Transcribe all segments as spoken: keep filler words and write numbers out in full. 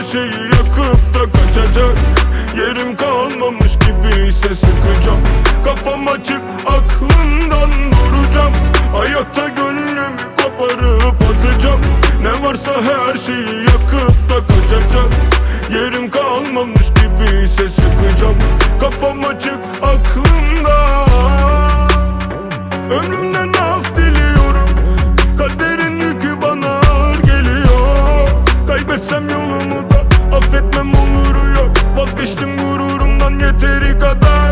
şeyi yakıp da kaçacak. Yerim kalmamış gibi ise sıkacağım. Kafam açık, aklımdan vuracağım. Hayatta gönlümü koparıp atacağım. Ne varsa her şeyi yakıp da kaçacak. Yerim kalmamış gibi ise sıkacağım. Kafam açık, aklımda. Ömrümden af diliyorum. Kaderin yükü bana ağır geliyor. Kaybetsem yolumu da affetmem oluru yok. Vazgeçtim gururumdan yeteri kadar.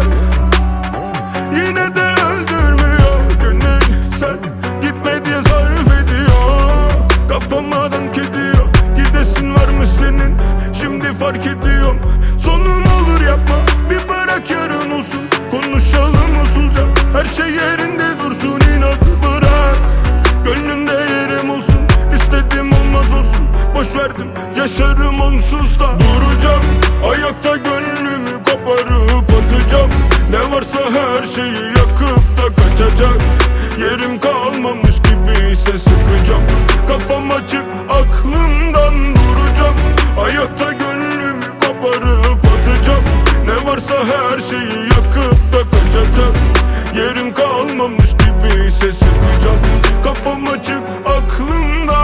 Yine de öldürmüyor gönül, sen gitme diye zarf ediyor. Kafama dank ediyor. Gidesin var mı senin? Şimdi fark ediyorum. Sonum olur yapma, bir bırak yarın olsun. Konuşalım usulca, her şey yerinde dursun. İnat bırak, gönlümde yerim olsun. İstediğim olmaz olsun, boş verdim, yaşarım onsuz da. Duracağım, ayakta gönlümü koparıp atacağım. Ne varsa her şeyi yakıp da kaçacak. Yerim kalmamış gibi ise sıkacağım. Kafam açık, aklımdan vuracağım. Ayakta gönlümü koparıp atacağım. Ne varsa her şeyi yakıp da kaçacak. Yerim kalmamış gibi ise sıkacağım. Kafam açık, aklımda.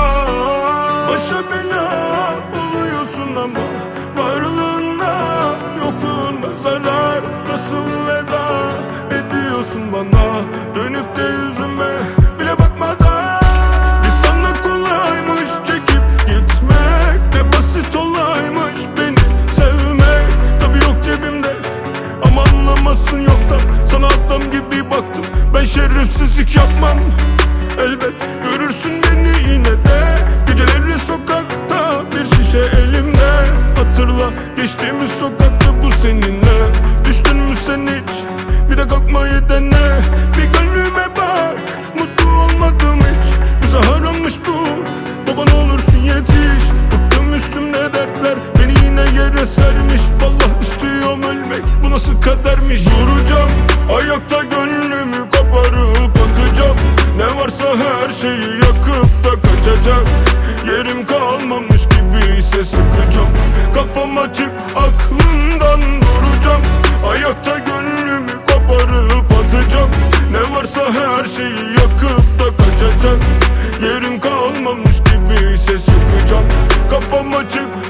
Başa bela oluyorsun ama varlığında yokluğunda zarar. Nasıl veda ediyorsun bana, dönüp de yüzüme bile bakmadan. Bir sana kolaymış çekip gitmek, ne basit olaymış beni sevmek. Tabi yok cebimde ama anlamasın yoktan. Sana adam gibi baktım, ben şerefsizlik yapmam. Elbet görürsün beni yine de. Geceleri sokakta, bir şişe elimde. Hatırla geçtiğimiz sokakta bu seninle. Düştün mü sen hiç? Bir de kalkmayı dene. Bir gönlüme bak, mutlu olmadım hiç. Bize harammış bu, baba ne olursun yetiş. Bıktım üstümde dertler, beni yine yere sermiş. Vallahi istiyorum ölmek, bu nasıl kadermiş. Duracağım, ayakta gönlümü koparıp atacağım. Ne varsa her şeyi yakıp da kaçacak. Yerim kalmamış gibi ise sıkacağım. Kafam açık, aklımdan duracağım. Ayakta gönlümü koparıp atacağım. Ne varsa her şeyi yakıp da kaçacak. Yerim kalmamış gibi ise sıkacağım. Kafam açık,